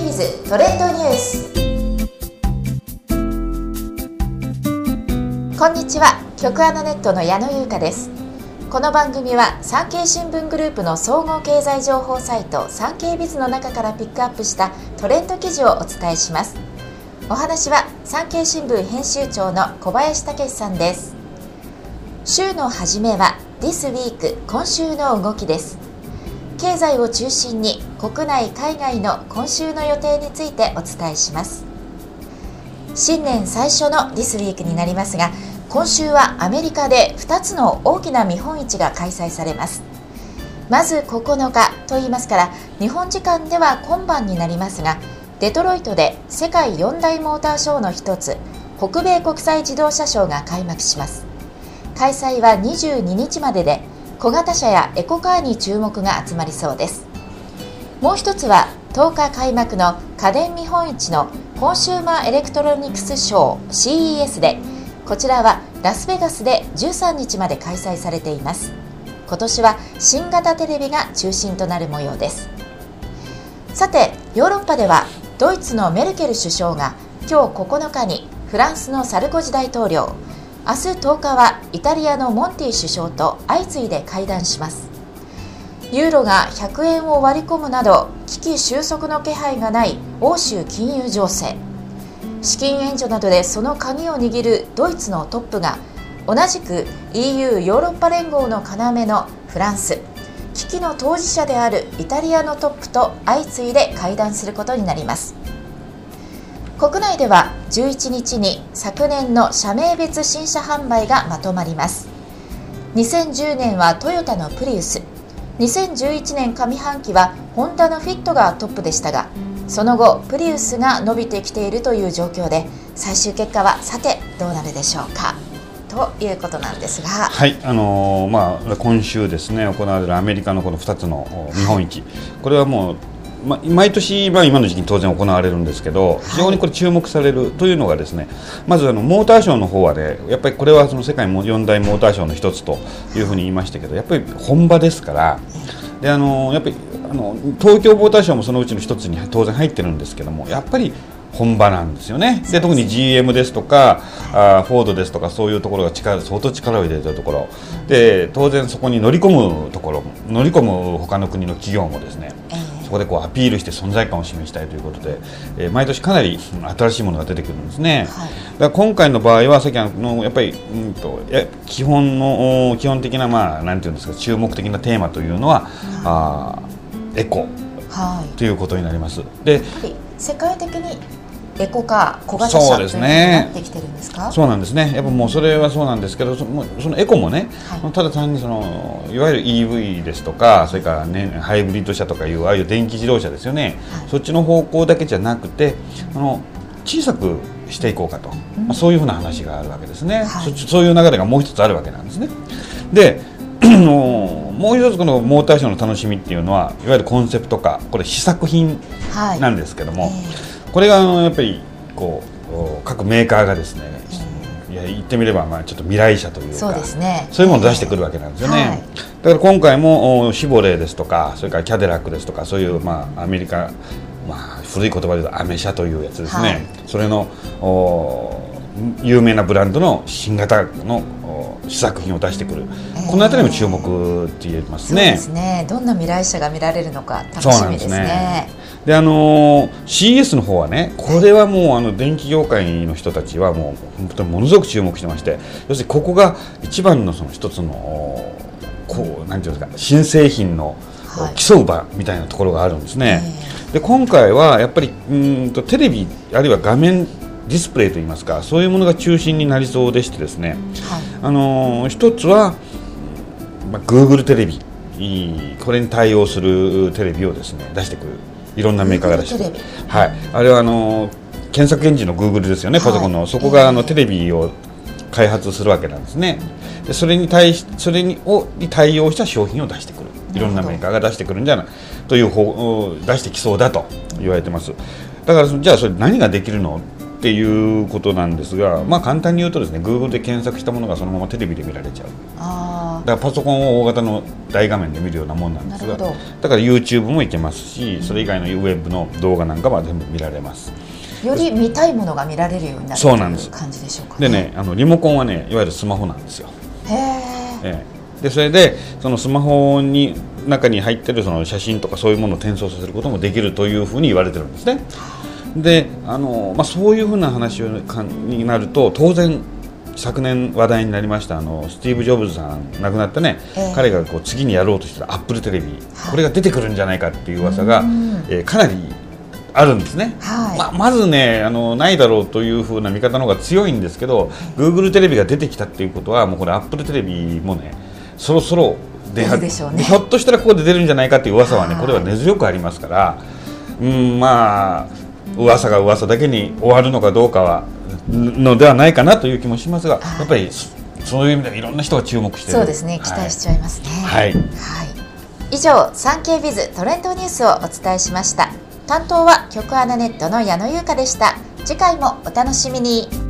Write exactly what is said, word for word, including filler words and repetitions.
ビズトレンドニュース。こんにちは、局アナネットの矢野優香です。この番組は産経新聞グループの総合経済情報サイト産経ビズの中からピックアップしたトレンド記事をお伝えします。お話は産経新聞編集長の小林武さんです。週の初めは This Week 今週の動きです。経済を中心に国内海外の今週の予定についてお伝えします。新年最初の This Week になりますが、今週はアメリカでふたつの大きな見本市が開催されます。まずここのかと言いますから日本時間では今晩になりますが、デトロイトで世界四大モーターショーの一つ北米国際自動車ショーが開幕します。開催はにじゅうににちまでで小型車やエコカーに注目が集まりそうです。もう一つはとおか開幕の家電見本市のコンシューマーエレクトロニクスショー シーイーエス で、こちらはラスベガスでじゅうさんにちまで開催されています。今年は新型テレビが中心となる模様です。さて、ヨーロッパではドイツのメルケル首相が今日ここのかにフランスのサルコジ大統領、明日とおかはイタリアのモンティ首相と相次いで会談します。ユーロがひゃくえんを割り込むなど危機収束の気配がない欧州金融情勢、資金援助などでその鍵を握るドイツのトップが同じく イーユー ヨーロッパ連合の要のフランス、危機の当事者であるイタリアのトップと相次いで会談することになります。国内ではじゅういちにちに昨年の社名別新車販売がまとまります。にせんじゅうねんはトヨタのプリウス、にせんじゅういちねん上半期はホンダのフィットがトップでしたが、その後プリウスが伸びてきているという状況で、最終結果はさてどうなるでしょうかということなんですが、 はい、あのーまあ、今週ですね行われるアメリカのこのふたつの見本市、はい、これはもうま、毎年、まあ、今の時期に当然行われるんですけど、非常にこれ注目されるというのがですね、まずあのモーターショーの方はね、やっぱりこれはその世界よん大モーターショーの一つというふうに言いましたけど、やっぱり本場ですから、であのやっぱりあの東京モーターショーもそのうちの一つに当然入ってるんですけども、やっぱり本場なんですよね。で特に ジーエム ですとかあフォードですとか、そういうところが力相当力を入れているところで、当然そこに乗り込むところ乗り込む他の国の企業もですね、そこでこうアピールして存在感を示したいということで、えー、毎年かなり新しいものが出てくるんですね、はい、だから今回の場合はさっきのやっぱり、うん、と基本の基本的な、まあ、なんていうんですか、注目的なテーマというのは、はい、あエコ、はい、ということになります。で世界的にエコカー、小型車というのになってきてるんですか？ そうなんですね。やっぱもうそれはそうなんですけど、その、そのエコもね、はい、ただ単にそのいわゆる イーブイ ですとか、それから、ね、ハイブリッド車とかいうああいう電気自動車ですよね、はい、そっちの方向だけじゃなくて、あの小さくしていこうかと、うん、まあ、そういうふうな話があるわけですね、はい、そ, そういう流れがもう一つあるわけなんですね。でもう一つこのモーターショーの楽しみっていうのは、いわゆるコンセプトカー、これ試作品なんですけども、はい、えーこれがあのやっぱりこう各メーカーがですね、うん、いや言ってみればまあちょっと未来車というか、 そうですね、 そういうものを出してくるわけなんですよね、はい、だから今回もシボレーですとか、それからキャデラックですとか、そういうまあアメリカ、まあ、古い言葉で言うとアメ車というやつですね、はい、それの有名なブランドの新型の試作品を出してくる、えー、このあたりも注目って言えますね。 そうですね、どんな未来車が見られるのか楽しみですね。 であのー、シーイーエス の方はね、これはもうあの電気業界の人たちはもう本当にものすごく注目してまして、要するにここが一番のその一つのこうなんていうんですか、新製品の競う場みたいなところがあるんですね、はい、で今回はやっぱりうんとテレビあるいは画面ディスプレイといいますか、そういうものが中心になりそうでしてですね、はい、あのー、一つは、まあ、Google テレビ、これに対応するテレビをですね出してくる、いろんなメーカーが出してくる、はい、あれはあのー、検索エンジンの Google ですよね、パソコンの、はい、そこがあの、えー、テレビを開発するわけなんですね。でそれに対しそれにをに対応した商品を出してくる、いろんなメーカーが出してくるんじゃないという方出してきそうだと言われてます。だからじゃあそれ何ができるのっっていうことなんですが、まあ、簡単に言うとですね Google で検索したものがそのままテレビで見られちゃう。 あだからパソコンを大型の大画面で見るようなもんなんですが、だから YouTube もいけますし、それ以外のウェブの動画なんかは全部見られます。 より見たいものが見られるようになるという感じでしょうかね。 でね、あのリモコンはねいわゆるスマホなんですよ。 へー、 ええ、でそれでそのスマホに中に入ってるその写真とかそういうものを転送させることもできるというふうに言われてるんですね。であの、まあ、そういうふうな話になると当然昨年話題になりましたあのスティーブ・ジョブズさん亡くなってね、えー、彼がこう次にやろうとしてたアップルテレビ、はい、これが出てくるんじゃないかっていう噂が、えー、かなりあるんですね。はい、ま, まずねあのないだろうというふうな見方の方が強いんですけど、Google テレビが出てきたっていうことはもうこれ Apple テレビもねそろそろ出るでしょうね。ひょっとしたらここで出るんじゃないかっていう噂はねこれは根強くありますから、うん、まあ噂が噂だけに終わるのかどうかはのではないかなという気もしますが、やっぱりそういう意味ではいろんな人が注目している。 そうですね、期待しちゃいますね。 はい、はい、 以上 サンケー ビズ トレンドニュースをお伝えしました。担当は局アナネットの矢野優香でした。次回もお楽しみに。